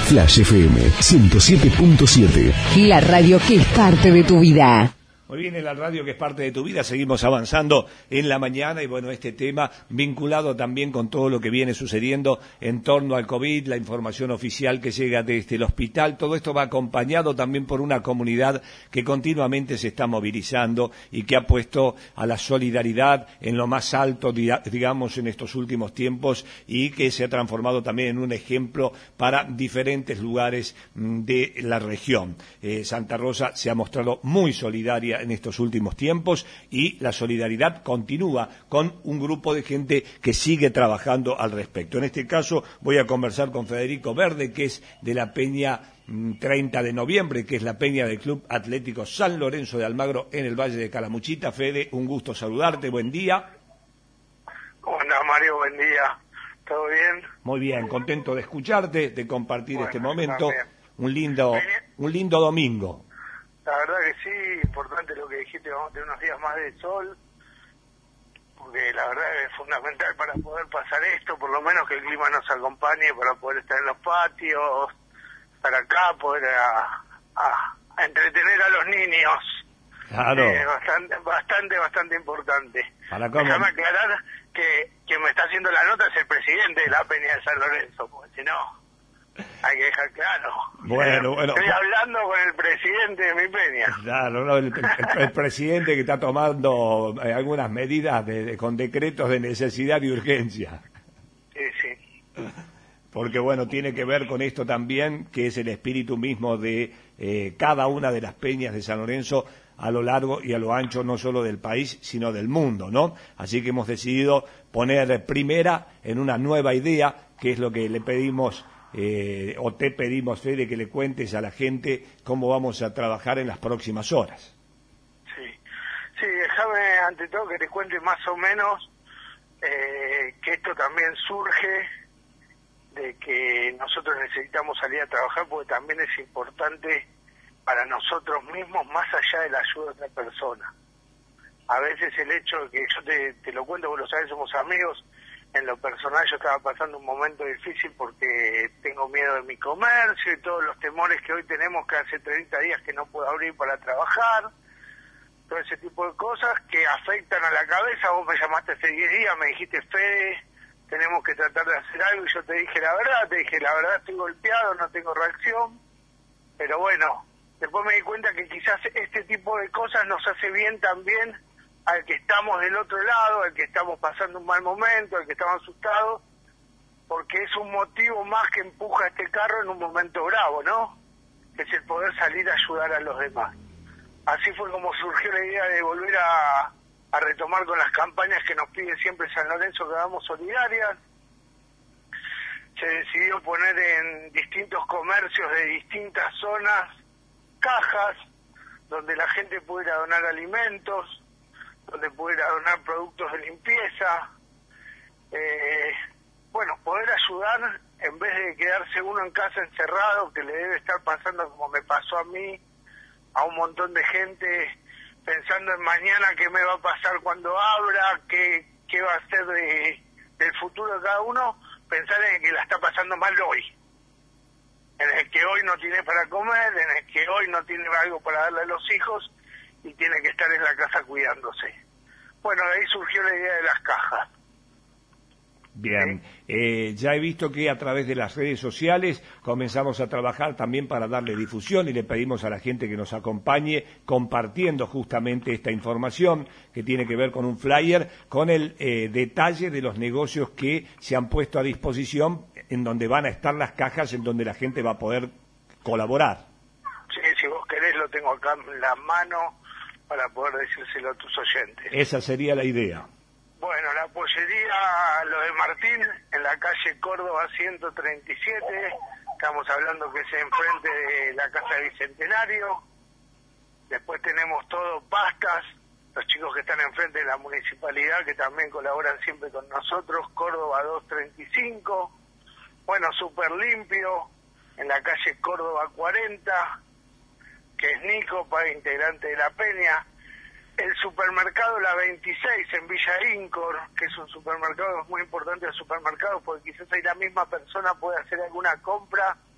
Flash FM 107.7. La radio que es parte de tu vida. Muy bien, en la radio que es parte de tu vida, seguimos avanzando en la mañana y bueno, este tema vinculado también con todo lo que viene sucediendo en torno al COVID, la información oficial que llega desde el hospital, todo esto va acompañado también por una comunidad que continuamente se está movilizando y que ha puesto a la solidaridad en lo más alto, digamos, en estos últimos tiempos y que se ha transformado también en un ejemplo para diferentes lugares de la región. Santa Rosa se ha mostrado muy solidaria en estos últimos tiempos y la solidaridad continúa con un grupo de gente que sigue trabajando al respecto. En este caso voy a conversar con Federico Verde, que es de la Peña 30 de noviembre, que es la peña del Club Atlético San Lorenzo de Almagro en el Valle de Calamuchita. Fede, un gusto saludarte, buen día. ¿Cómo andás, Mario? Buen día. ¿Todo bien? Muy bien, contento de escucharte, de compartir este momento. Un lindo domingo. La verdad que sí, importante lo que dijiste, vamos a tener unos días más de sol, porque la verdad es fundamental para poder pasar esto, por lo menos que el clima nos acompañe para poder estar en los patios, estar acá, poder a entretener a los niños. Claro. Bastante importante. Déjame aclarar que quien me está haciendo la nota es el presidente de la Peña de San Lorenzo, porque si no... Hay que dejar claro. Bueno. Estoy hablando con el presidente de mi peña. Claro, no, el presidente que está tomando algunas medidas con decretos de necesidad y urgencia. Sí. Porque bueno, tiene que ver con esto también, que es el espíritu mismo de cada una de las peñas de San Lorenzo a lo largo y a lo ancho, no solo del país, sino del mundo, ¿no? Así que hemos decidido poner primera en una nueva idea, que es lo que le pedimos... o te pedimos, Fede, que le cuentes a la gente cómo vamos a trabajar en las próximas horas. Sí, déjame ante todo que te cuente más o menos que esto también surge de que nosotros necesitamos salir a trabajar porque también es importante para nosotros mismos más allá de la ayuda de otra persona. A veces el hecho de que yo te lo cuento, vos lo sabés, somos amigos. En lo personal yo estaba pasando un momento difícil porque tengo miedo de mi comercio y todos los temores que hoy tenemos, que hace 30 días que no puedo abrir para trabajar, todo ese tipo de cosas que afectan a la cabeza. Vos me llamaste hace 10 días, me dijiste, Fede, tenemos que tratar de hacer algo, y yo te dije la verdad, estoy golpeado, no tengo reacción, pero bueno, después me di cuenta que quizás este tipo de cosas nos hace bien también al que estamos del otro lado, al que estamos pasando un mal momento, al que estamos asustados, porque es un motivo más que empuja este carro en un momento bravo, ¿no? Que es el poder salir a ayudar a los demás. Así fue como surgió la idea de volver a retomar con las campañas que nos pide siempre San Lorenzo, que hagamos solidarias. Se decidió poner en distintos comercios de distintas zonas cajas donde la gente pudiera donar alimentos, donde pudiera donar productos de limpieza, poder ayudar en vez de quedarse uno en casa encerrado, que le debe estar pasando como me pasó a mí, a un montón de gente pensando en mañana qué me va a pasar cuando abra, qué va a ser del futuro de cada uno, pensar en que la está pasando mal hoy, en el que hoy no tiene para comer, en el que hoy no tiene algo para darle a los hijos, y tiene que estar en la casa cuidándose. Bueno, de ahí surgió la idea de las cajas. Bien, ya he visto que a través de las redes sociales comenzamos a trabajar también para darle difusión y le pedimos a la gente que nos acompañe compartiendo justamente esta información que tiene que ver con un flyer, con el detalle de los negocios que se han puesto a disposición, en donde van a estar las cajas, en donde la gente va a poder colaborar. Sí, si vos querés lo tengo acá en la mano para poder decírselo a tus oyentes. Esa sería la idea. Bueno, la pollería Lo de Martín, en la calle Córdoba 137, estamos hablando que es enfrente de la Casa del Bicentenario. Después tenemos todo pastas, los chicos que están enfrente de la municipalidad, que también colaboran siempre con nosotros, Córdoba 235. Bueno, Súper Limpio, en la calle Córdoba 40, que es Nico, integrante de la Peña. El supermercado La 26 en Villa Incor, que es un supermercado muy importante, el supermercado, porque quizás ahí la misma persona puede hacer alguna compra y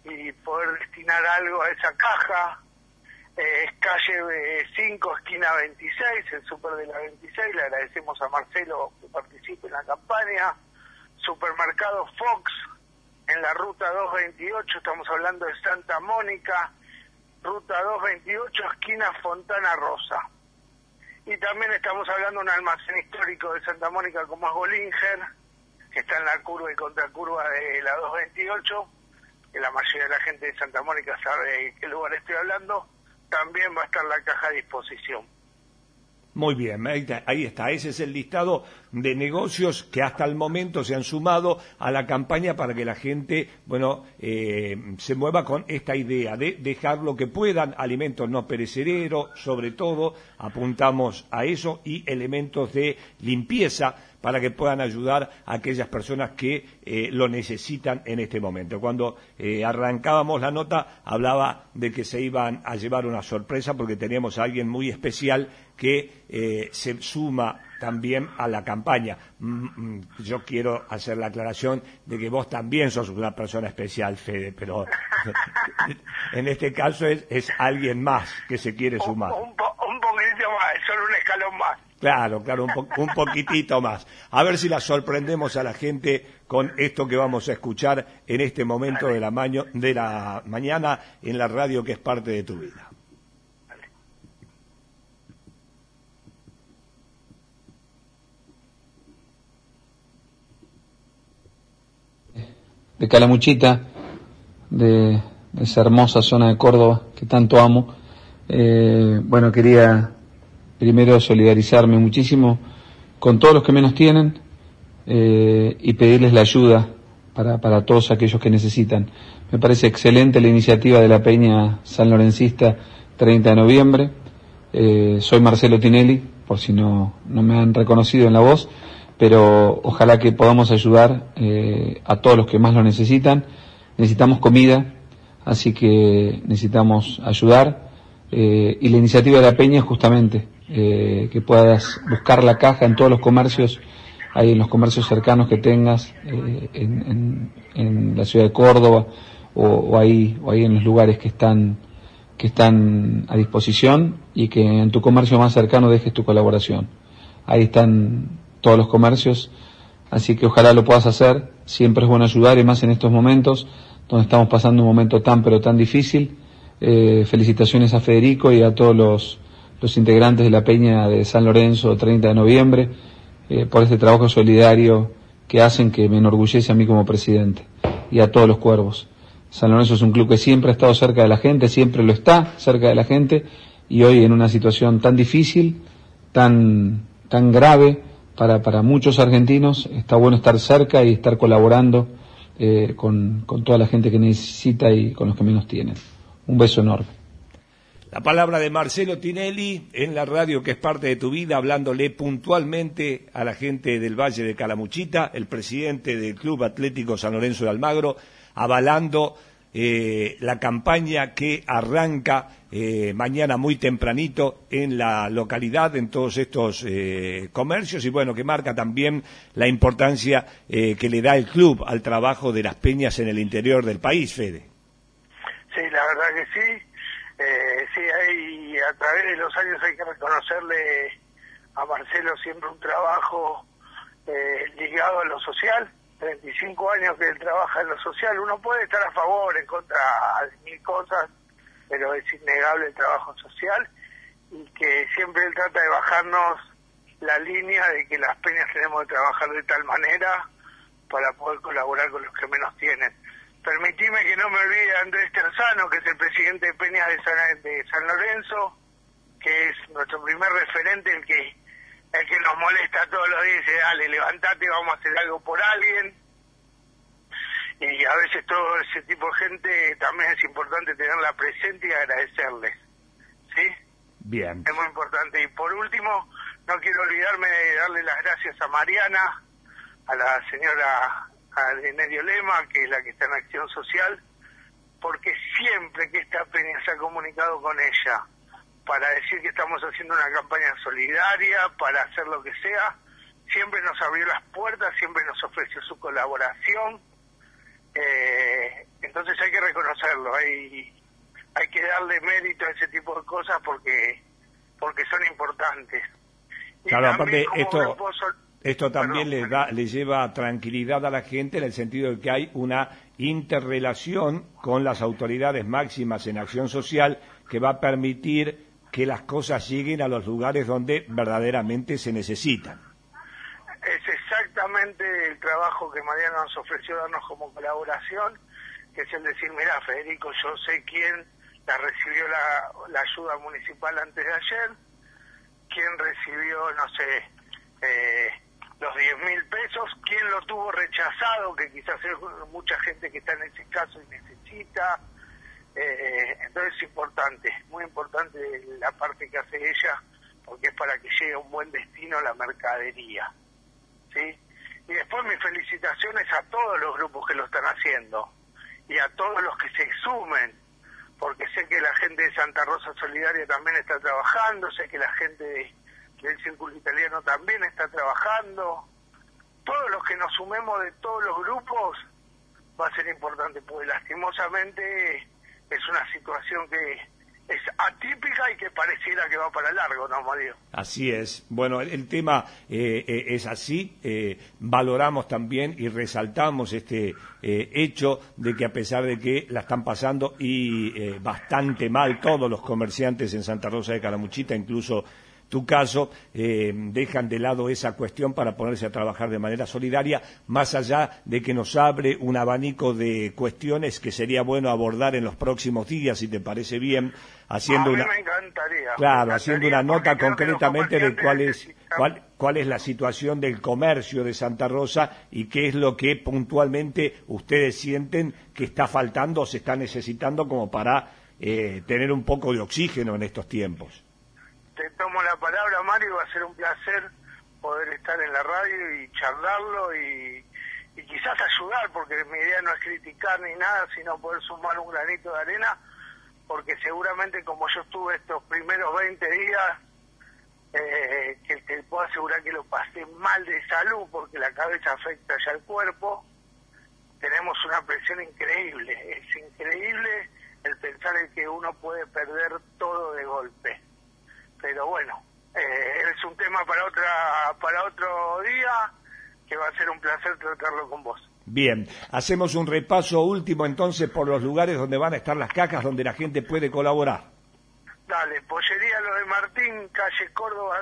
y poder destinar algo a esa caja. Es calle 5, esquina 26, el súper de la 26, le agradecemos a Marcelo que participe en la campaña. Supermercado Fox, en la ruta 228, estamos hablando de Santa Mónica, ruta 228, esquina Fontana Rosa. Y también estamos hablando de un almacén histórico de Santa Mónica como es Bollinger, que está en la curva y contracurva de la 228, que la mayoría de la gente de Santa Mónica sabe de qué lugar estoy hablando. También va a estar la caja a disposición. Muy bien, ahí está, ese es el listado de negocios que hasta el momento se han sumado a la campaña para que la gente, se mueva con esta idea de dejar lo que puedan, alimentos no perecederos, sobre todo, apuntamos a eso, y elementos de limpieza para que puedan ayudar a aquellas personas que lo necesitan en este momento. Cuando arrancábamos la nota, hablaba de que se iban a llevar una sorpresa porque teníamos a alguien muy especial que se suma también a la campaña. Yo quiero hacer la aclaración de que vos también sos una persona especial, Fede, pero en este caso es alguien más que se quiere sumar. Un poquitito más, solo un escalón más. Claro, un poquitito más. A ver si la sorprendemos a la gente con esto que vamos a escuchar en este momento de la mañana en la radio que es parte de tu vida. De Calamuchita, de esa hermosa zona de Córdoba que tanto amo. Quería primero solidarizarme muchísimo con todos los que menos tienen y pedirles la ayuda para todos aquellos que necesitan. Me parece excelente la iniciativa de la Peña Sanlorencista 30 de noviembre. Soy Marcelo Tinelli, por si no me han reconocido en la voz, pero ojalá que podamos ayudar a todos los que más lo necesitan. Necesitamos comida, así que necesitamos ayudar, y la iniciativa de la Peña es justamente que puedas buscar la caja en todos los comercios, ahí en los comercios cercanos que tengas, en la ciudad de Córdoba o ahí en los lugares que están a disposición, y que en tu comercio más cercano dejes tu colaboración. Ahí están todos los comercios, así que ojalá lo puedas hacer. Siempre es bueno ayudar, y más en estos momentos donde estamos pasando un momento tan pero tan difícil. Felicitaciones a Federico y a todos los integrantes de la Peña de San Lorenzo 30 de noviembre por este trabajo solidario que hacen, que me enorgullece a mí como presidente, y a todos los cuervos. San Lorenzo es un club que siempre ha estado cerca de la gente, siempre lo está cerca de la gente, y hoy en una situación tan difícil, tan grave para muchos argentinos, está bueno estar cerca y estar colaborando con toda la gente que necesita y con los que menos tienen. Un beso enorme. La palabra de Marcelo Tinelli en la radio que es parte de tu vida, hablándole puntualmente a la gente del Valle de Calamuchita, el presidente del Club Atlético San Lorenzo de Almagro, avalando la campaña que arranca mañana muy tempranito en la localidad, en todos estos comercios, y que marca también la importancia que le da el club al trabajo de las peñas en el interior del país, Fede. Sí, la verdad que sí. A través de los años hay que reconocerle a Marcelo siempre un trabajo ligado a lo social. 35 años que él trabaja en lo social. Uno puede estar a favor, en contra de mil cosas, pero es innegable el trabajo social, y que siempre él trata de bajarnos la línea de que las peñas tenemos que trabajar de tal manera para poder colaborar con los que menos tienen. Permitime que no me olvide de Andrés Terzano, que es el presidente de Peñas de San Lorenzo, que es nuestro primer referente, el que nos molesta todos los días y dice, dale, levantate, vamos a hacer algo por alguien. Y a veces todo ese tipo de gente también es importante tenerla presente y agradecerles. ¿Sí? Bien. Es muy importante. Y por último, no quiero olvidarme de darle las gracias a Mariana, a la señora Nerio Lema, que es la que está en Acción Social, porque siempre que esta peña se ha comunicado con ella para decir que estamos haciendo una campaña solidaria, para hacer lo que sea, siempre nos abrió las puertas, siempre nos ofreció su colaboración. Entonces hay que reconocer hay que darle mérito a ese tipo de cosas porque son importantes. Y claro, aparte esto también le lleva tranquilidad a la gente en el sentido de que hay una interrelación con las autoridades máximas en acción social que va a permitir que las cosas lleguen a los lugares donde verdaderamente se necesitan. Es exactamente el trabajo que Mariano nos ofreció darnos como colaboración, que es el decir, mirá, Federico, yo sé quién la recibió la ayuda municipal antes de ayer, quién recibió, no sé, los 10.000 pesos, quién lo tuvo rechazado, que quizás es mucha gente que está en ese caso y necesita. Entonces es importante, muy importante la parte que hace ella, porque es para que llegue a un buen destino la mercadería, ¿sí? Y después mis felicitaciones a todos los grupos que lo están haciendo y a todos los que se sumen, porque sé que la gente de Santa Rosa Solidaria también está trabajando, sé que la gente del Círculo Italiano también está trabajando. Todos los que nos sumemos de todos los grupos va a ser importante, porque lastimosamente es una situación que es atípica y que pareciera que va para largo, ¿no, Mario? Así es. Bueno, el tema es así. Valoramos también y resaltamos este hecho de que a pesar de que la están pasando y bastante mal todos los comerciantes en Santa Rosa de Calamuchita, incluso tu caso, dejan de lado esa cuestión para ponerse a trabajar de manera solidaria, más allá de que nos abre un abanico de cuestiones que sería bueno abordar en los próximos días, si te parece bien, haciendo me encantaría. Claro, haciendo una nota concretamente de cuál es la situación del comercio de Santa Rosa y qué es lo que puntualmente ustedes sienten que está faltando o se está necesitando como para tener un poco de oxígeno en estos tiempos. Te tomo la palabra, Mario, va a ser un placer poder estar en la radio y charlarlo y quizás ayudar, porque mi idea no es criticar ni nada, sino poder sumar un granito de arena, porque seguramente como yo estuve estos primeros 20 días, que te puedo asegurar que lo pasé mal de salud, porque la cabeza afecta ya al cuerpo, tenemos una presión increíble, es increíble el pensar en que uno puede perder todo de golpe. Pero bueno, es un tema para otro día, que va a ser un placer tratarlo con vos. Bien, hacemos un repaso último entonces por los lugares donde van a estar las cajas, donde la gente puede colaborar. Dale, Pollería Lo de Martín, calle Córdoba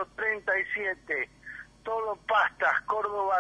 137, Todo Pastas, Córdoba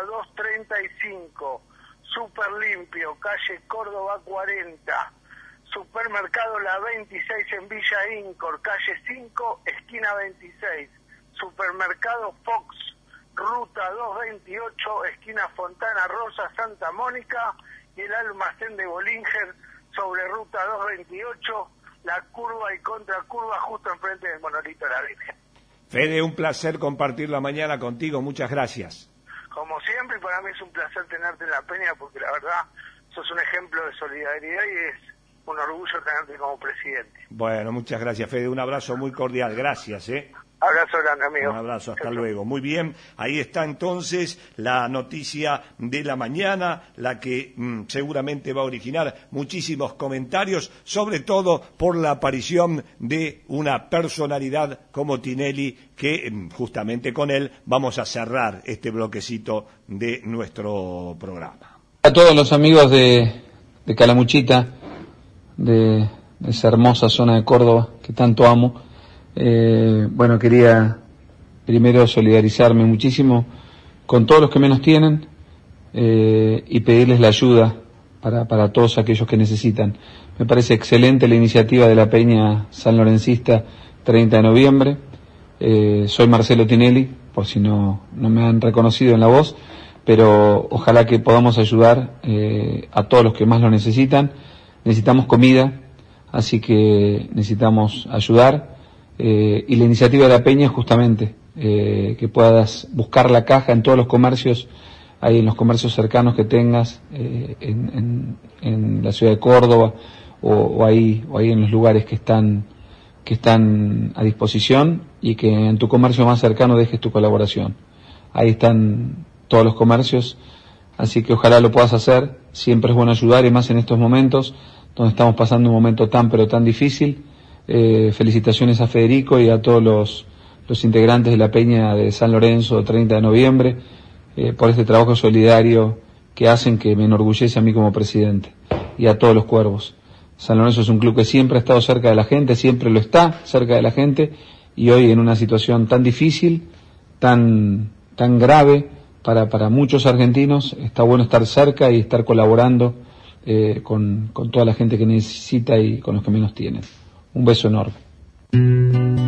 235, Super Limpio, calle Córdoba 40, Supermercado La 26 en Villa Incor, calle 5, esquina 26. Supermercado Fox, ruta 228, esquina Fontana Rosa, Santa Mónica. Y el almacén de Bollinger sobre ruta 228, la curva y contracurva justo enfrente del monolito de la Virgen. Fede, un placer compartir la mañana contigo. Muchas gracias. Como siempre, para mí es un placer tenerte en la Peña, porque la verdad sos un ejemplo de solidaridad y es un orgullo tenerte como presidente. Bueno, muchas gracias, Fede. Un abrazo muy cordial. Gracias, Abrazo grande, amigo. Un abrazo, hasta luego. Muy bien, ahí está entonces la noticia de la mañana, la que seguramente va a originar muchísimos comentarios, sobre todo por la aparición de una personalidad como Tinelli, que justamente con él vamos a cerrar este bloquecito de nuestro programa. A todos los amigos de Calamuchita, de esa hermosa zona de Córdoba que tanto amo, bueno, quería primero solidarizarme muchísimo con todos los que menos tienen y pedirles la ayuda para todos aquellos que necesitan. Me parece excelente la iniciativa de la Peña Sanlorencista 30 de noviembre. Soy Marcelo Tinelli, por si no me han reconocido en la voz, pero ojalá que podamos ayudar a todos los que más lo necesitan. Necesitamos comida, así que necesitamos ayudar. Y la iniciativa de la Peña es justamente que puedas buscar la caja en todos los comercios, ahí en los comercios cercanos que tengas, en la ciudad de Córdoba o ahí en los lugares que están a disposición, y que en tu comercio más cercano dejes tu colaboración. Ahí están todos los comercios, así que ojalá lo puedas hacer. Siempre es bueno ayudar, y más en estos momentos donde estamos pasando un momento tan pero tan difícil. Felicitaciones a Federico y a todos los integrantes de la Peña de San Lorenzo 30 de noviembre por este trabajo solidario que hacen, que me enorgullece a mí como presidente, y a todos los cuervos. San Lorenzo es un club que siempre ha estado cerca de la gente, siempre lo está cerca de la gente, y hoy en una situación tan difícil, tan grave para muchos argentinos, está bueno estar cerca y estar colaborando con toda la gente que necesita y con los que menos tienen. Un beso enorme.